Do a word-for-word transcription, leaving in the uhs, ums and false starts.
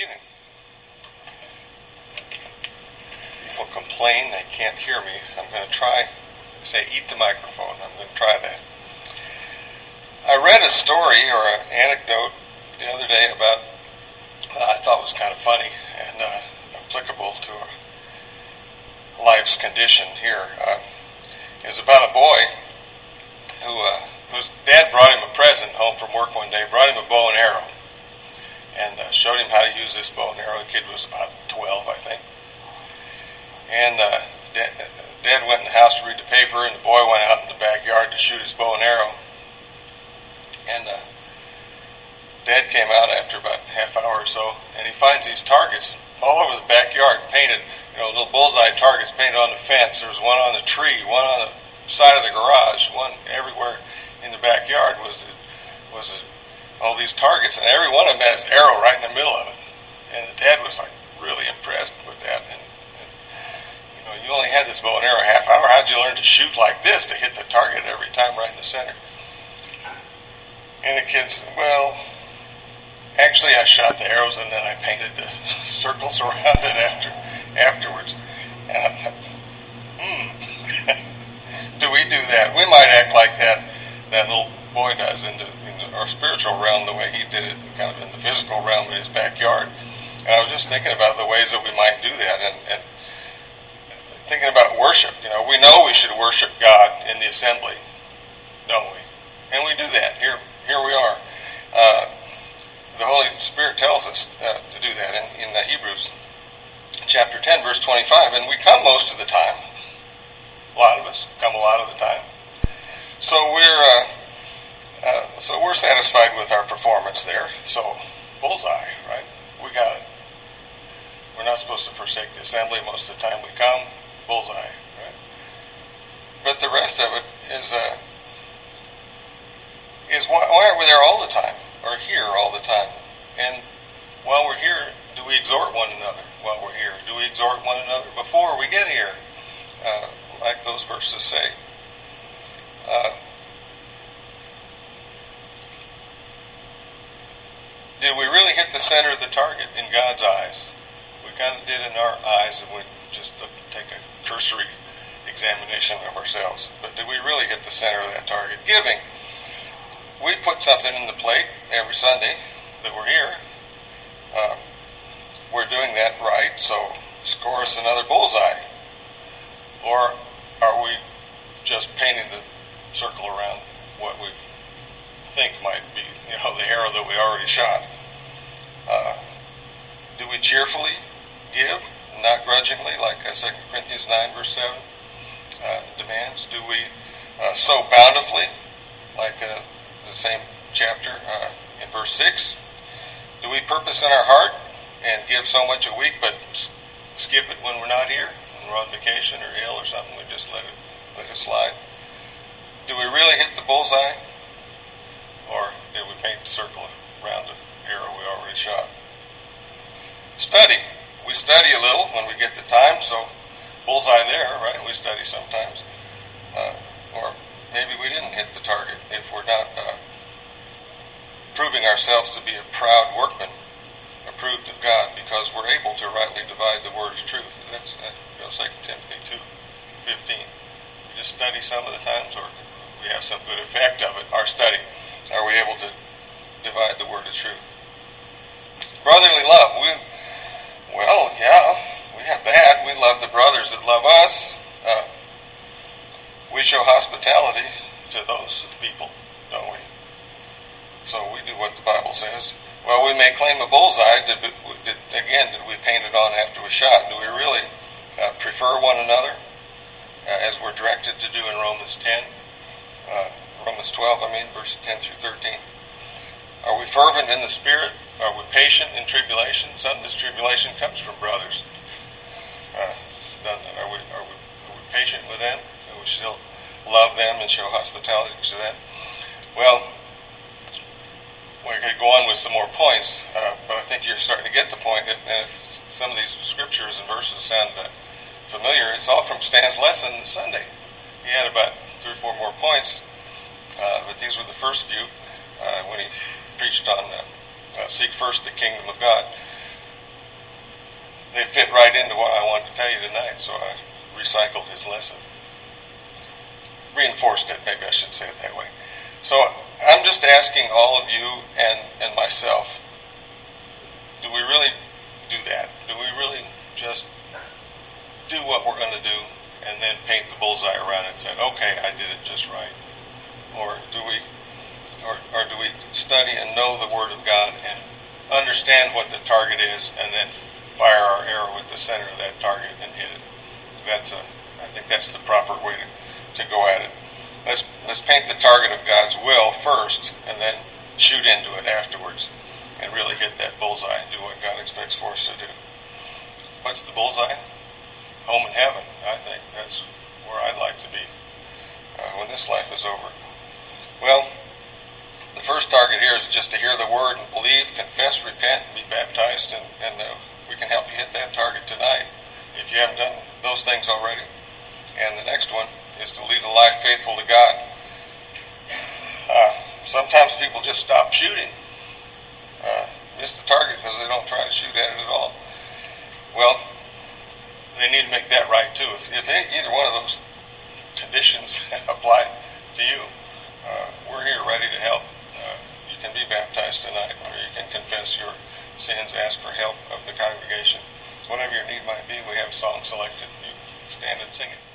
evening. People complain they can't hear me. I'm going to try, say, eat the microphone. I'm going to try that. I read a story or an anecdote the other day about, uh, I thought was kind of funny and uh, applicable to life's condition here. Uh, it was about a boy who, uh, whose dad brought him a present home from work one day, brought him a bow and arrow. And uh, showed him how to use this bow and arrow. The kid was about twelve, I think. And uh, Dad, Dad went in the house to read the paper, and the boy went out in the backyard to shoot his bow and arrow. And uh, Dad came out after about a half hour or so, and he finds these targets all over the backyard, painted, you know, little bullseye targets painted on the fence. There was one on the tree, one on the side of the garage, one everywhere in the backyard was was. all these targets, and every one of them had his arrow right in the middle of it. And the dad was like really impressed with that. And, and you know, you only had this bow and arrow a half hour. How'd you learn to shoot like this to hit the target every time right in the center? And the kid said, well, actually I shot the arrows and then I painted the circles around it after afterwards. And I thought, hmm, do we do that? We might act like that that little boy does in the our spiritual realm, the way he did it kind of in the physical realm in his backyard. And I was just thinking about the ways that we might do that, and, and thinking about worship. You know, we know we should worship God in the assembly, don't we? And we do that. Here here we are. Uh, the Holy Spirit tells us uh, to do that in, in uh, Hebrews chapter ten, verse twenty-five. And we come most of the time. A lot of us come a lot of the time. So we're... Uh, Uh, so we're satisfied with our performance there. So, bullseye, right? We got it. We're not supposed to forsake the assembly most of the time we come. Bullseye, right? But the rest of it is, uh, is why, why aren't we there all the time? Or here all the time? And while we're here, do we exhort one another while we're here? Do we exhort one another before we get here? Uh, like those verses say. Uh, Did we really hit the center of the target in God's eyes? We kind of did in our eyes, and we just look, take a cursory examination of ourselves. But did we really hit the center of that target? Giving. We put something in the plate every Sunday that we're here. Uh, we're doing that right, so score us another bullseye. Or are we just painting the circle around what we think might be, you know, the arrow that we already shot? Uh, do we cheerfully give, not grudgingly, like uh, Second Corinthians nine, verse seven uh, demands? Do we uh, sow bountifully, like uh, the same chapter uh, in verse six? Do we purpose in our heart and give so much a week, but skip it when we're not here, when we're on vacation or ill or something? We just let it let it slide. Do we really hit the bullseye? Or did we paint the circle around the arrow we already shot? Study. We study a little when we get the time, so bullseye there, right? We study sometimes. Uh, or maybe we didn't hit the target if we're not uh, proving ourselves to be a proud workman, approved of God, because we're able to rightly divide the word of truth. That's uh, you know, Second Timothy two fifteen. We just study some of the times, or we have some good effect of it, our study. Are we able to divide the word of truth? Brotherly love. We, well, yeah, we have that. We love the brothers that love us. Uh, we show hospitality to those people, don't we? So we do what the Bible says. Well, we may claim a bullseye. Did, did, again, did we paint it on after we shot? Do we really uh, prefer one another, uh, as we're directed to do in Romans ten? Uh, Romans twelve, I mean, verse ten through thirteen. Are we fervent in the Spirit? Are we patient in tribulation? Some of this tribulation comes from brothers. Uh, are, we, are, we, are we patient with them? Do we still love them and show hospitality to them? Well, we could go on with some more points, uh, but I think you're starting to get the point. And if some of these scriptures and verses sound uh, familiar, it's all from Stan's lesson Sunday. He had about three or four more points. Uh, but these were the first few uh, when he preached on uh, uh, seek first the kingdom of God. they fit right into what I wanted to tell you tonight, so I recycled his lesson. Reinforced it, maybe I should say it that way. So I'm just asking all of you and, and myself, do we really do that? Do we really just do what we're going to do and then paint the bullseye around it and say, okay, I did it just right? Or do we or, or do we study and know the Word of God and understand what the target is and then fire our arrow at the center of that target and hit it? That's a, I think that's the proper way to, to go at it. Let's let's paint the target of God's will first and then shoot into it afterwards and really hit that bullseye and do what God expects for us to do. What's the bullseye? Home in heaven, I think. That's where I'd like to be uh, when this life is over. Well, the first target here is just to hear the Word and believe, confess, repent, and be baptized, and, and uh, we can help you hit that target tonight if you haven't done those things already. And the next one is to lead a life faithful to God. Uh, sometimes people just stop shooting, uh, miss the target because they don't try to shoot at it at all. Well, they need to make that right too. If, if any, either one of those conditions apply to you, uh, we're here ready to help. Uh, you can be baptized tonight, or you can confess your sins, ask for help of the congregation. Whatever your need might be, we have a song selected. You stand and sing it.